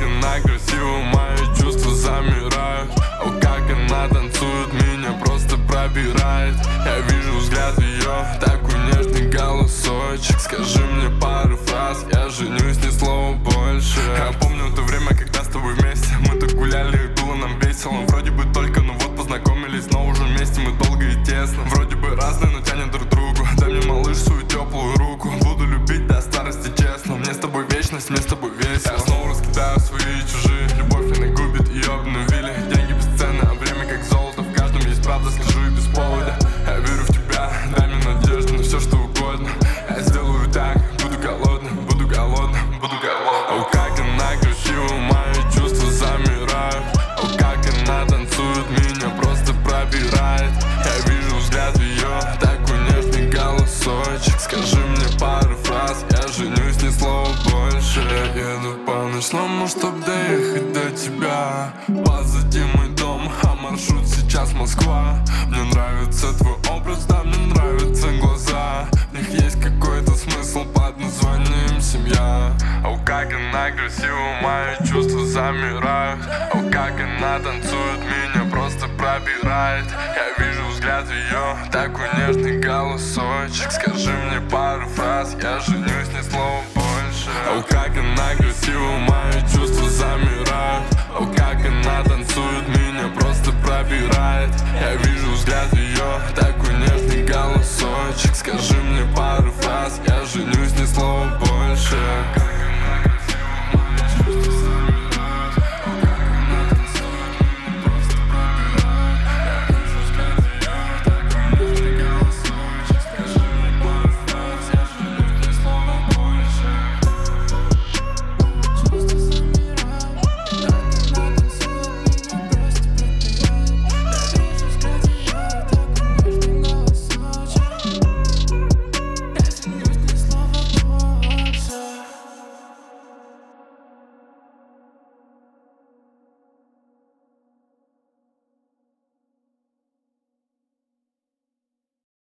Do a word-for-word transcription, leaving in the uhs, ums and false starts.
она красива, мои чувства замирают. О, как она танцует, меня просто пробирает. Я вижу взгляд ее, такой нежный голосочек. Скажи мне пару фраз, я женюсь, ни слова больше. Я помню то время, когда с тобой вместе мы так гуляли, и было нам весело. Вроде бы только, ну вот познакомились, но уже вместе мы долго и тесно. Вроде бы разные, но тянет друг к другу. Дай мне, малыш, свою теплую руку. Буду любить до старости, честно. Мне с тобой вечность, мне с тобой весело. Я снова раскидаю свои и чужие. Любовь она губит, ее обновили. Деньги бесценны, а время как золото. В каждом есть правда, скажу и без повода. Я верю в тебя, дай мне надежду на все, что угодно. Я сделаю так, буду голодным, буду голодным, буду голодным. О, как она красива, мои чувства замирают. О, как она танцует, меня просто пробирает. Я вижу взгляд ее, такой нежный голосочек. Скажи мне пару фраз, я женюсь, ни слова больше. Я еду по ночному, чтоб доехать до тебя. Позади мой дом, а маршрут сейчас Москва. Мне нравится твой образ, да, мне нравятся глаза. В них есть какой-то смысл под названием семья. О, как она красива, мои чувства замирают. О, как она танцует, меня просто пробирает. Я вижу взгляд ее, такой нежный голосочек. Скажи мне пару фраз, я женюсь, ни слова больше. О, как она красива, мои чувства замирают. О, как она танцует, меня просто пробирает. Я вижу взгляд ее, такой нежный голосочек. Скажи мне пару фраз, я женюсь, ни слова больше.